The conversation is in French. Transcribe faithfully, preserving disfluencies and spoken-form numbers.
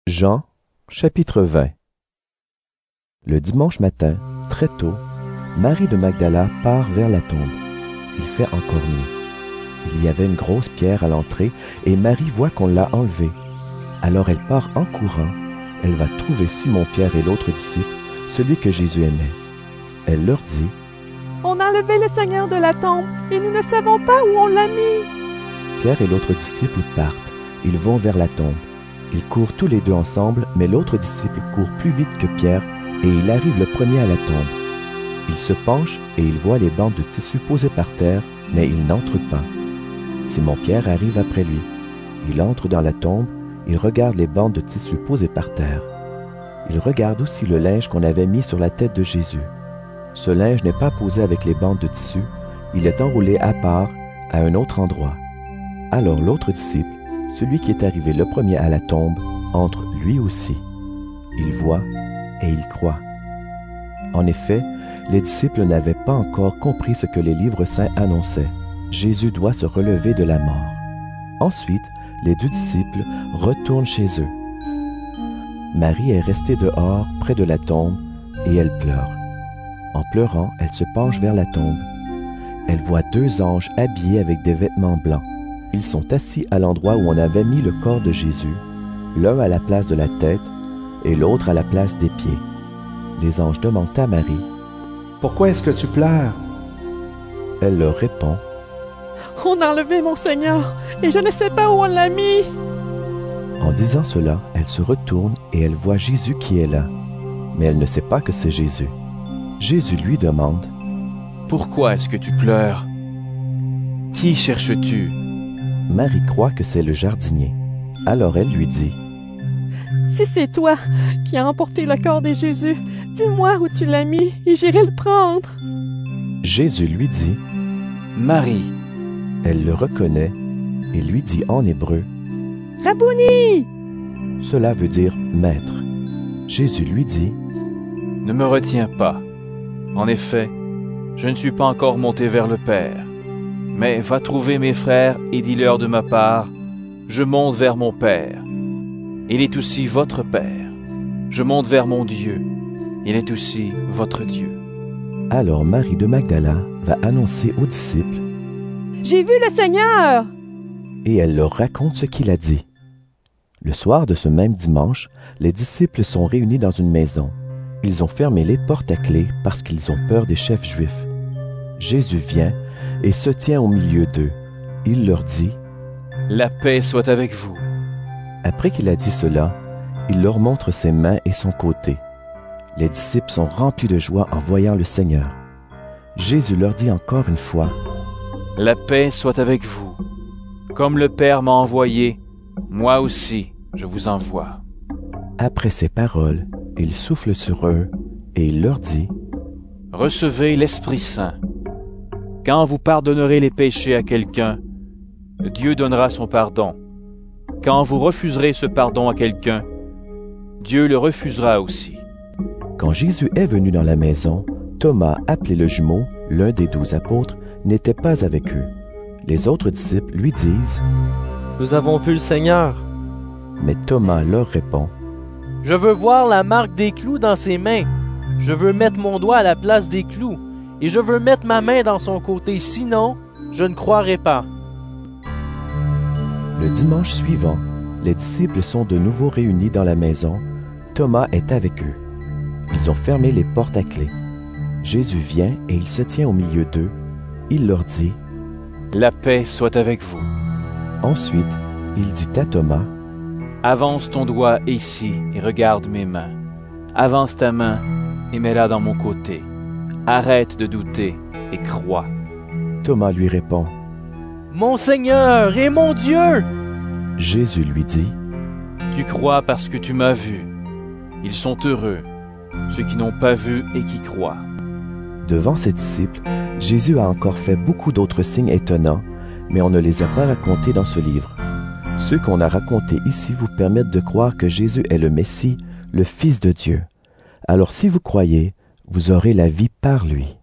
Jean, chapitre vingt. Le dimanche matin, très tôt, Marie de Magdala part vers la tombe. Il fait encore nuit. Il y avait une grosse pierre à l'entrée et Marie voit qu'on l'a enlevée. Alors elle part en courant. Elle va trouver Simon-Pierre et l'autre disciple, celui que Jésus aimait. Elle leur dit: « On a enlevé le Seigneur de la tombe et nous ne savons pas où on l'a mis. » Pierre et l'autre disciple partent. Ils vont vers la tombe. Ils courent tous les deux ensemble, mais l'autre disciple court plus vite que Pierre et il arrive le premier à la tombe. Il se penche et il voit les bandes de tissu posées par terre, mais il n'entre pas. Simon-Pierre arrive après lui. Il entre dans la tombe, il regarde les bandes de tissu posées par terre. Il regarde aussi le linge qu'on avait mis sur la tête de Jésus. Ce linge n'est pas posé avec les bandes de tissu, il est enroulé à part, à un autre endroit. Alors l'autre disciple, celui qui est arrivé le premier à la tombe, entre lui aussi. Il voit et il croit. En effet, les disciples n'avaient pas encore compris ce que les livres saints annonçaient. Jésus doit se relever de la mort. Ensuite, les deux disciples retournent chez eux. Marie est restée dehors, près de la tombe, et elle pleure. En pleurant, elle se penche vers la tombe. Elle voit deux anges habillés avec des vêtements blancs. Ils sont assis à l'endroit où on avait mis le corps de Jésus, l'un à la place de la tête et l'autre à la place des pieds. Les anges demandent à Marie: « Pourquoi est-ce que tu pleures? » Elle leur répond: « On a enlevé mon Seigneur et je ne sais pas où on l'a mis. » En disant cela, elle se retourne et elle voit Jésus qui est là, mais elle ne sait pas que c'est Jésus. Jésus lui demande: « Pourquoi est-ce que tu pleures? Qui cherches-tu? » Marie croit que c'est le jardinier. Alors elle lui dit: « Si c'est toi qui as emporté le corps de Jésus, dis-moi où tu l'as mis et j'irai le prendre. » Jésus lui dit: « Marie. » Elle le reconnaît et lui dit en hébreu: « Rabouni !» Cela veut dire maître. Jésus lui dit: « Ne me retiens pas. En effet, je ne suis pas encore monté vers le Père. Mais va trouver mes frères et dis-leur de ma part: je monte vers mon Père. Il est aussi votre Père. Je monte vers mon Dieu. Il est aussi votre Dieu. » Alors Marie de Magdala va annoncer aux disciples: « J'ai vu le Seigneur !» Et elle leur raconte ce qu'il a dit. Le soir de ce même dimanche, les disciples sont réunis dans une maison. Ils ont fermé les portes à clé parce qu'ils ont peur des chefs juifs. Jésus vient et se tient au milieu d'eux. Il leur dit: « La paix soit avec vous. » Après qu'il a dit cela, il leur montre ses mains et son côté. Les disciples sont remplis de joie en voyant le Seigneur. Jésus leur dit encore une fois: « La paix soit avec vous. Comme le Père m'a envoyé, moi aussi je vous envoie. » Après ces paroles, il souffle sur eux et il leur dit: « Recevez l'Esprit Saint. Quand vous pardonnerez les péchés à quelqu'un, Dieu donnera son pardon. Quand vous refuserez ce pardon à quelqu'un, Dieu le refusera aussi. » Quand Jésus est venu dans la maison, Thomas, appelé le jumeau, l'un des douze apôtres, n'était pas avec eux. Les autres disciples lui disent: « Nous avons vu le Seigneur. » Mais Thomas leur répond: « Je veux voir la marque des clous dans ses mains. Je veux mettre mon doigt à la place des clous. Et je veux mettre ma main dans son côté, sinon, je ne croirai pas. » Le dimanche suivant, les disciples sont de nouveau réunis dans la maison. Thomas est avec eux. Ils ont fermé les portes à clé. Jésus vient et il se tient au milieu d'eux. Il leur dit: « La paix soit avec vous. » Ensuite, il dit à Thomas: « Avance ton doigt ici et regarde mes mains. Avance ta main et mets-la dans mon côté. Arrête de douter et crois. » Thomas lui répond: « Mon Seigneur et mon Dieu! » Jésus lui dit: « Tu crois parce que tu m'as vu. Ils sont heureux, ceux qui n'ont pas vu et qui croient. » Devant ses disciples, Jésus a encore fait beaucoup d'autres signes étonnants, mais on ne les a pas racontés dans ce livre. Ceux qu'on a racontés ici vous permettent de croire que Jésus est le Messie, le Fils de Dieu. Alors si vous croyez, vous aurez la vie par lui.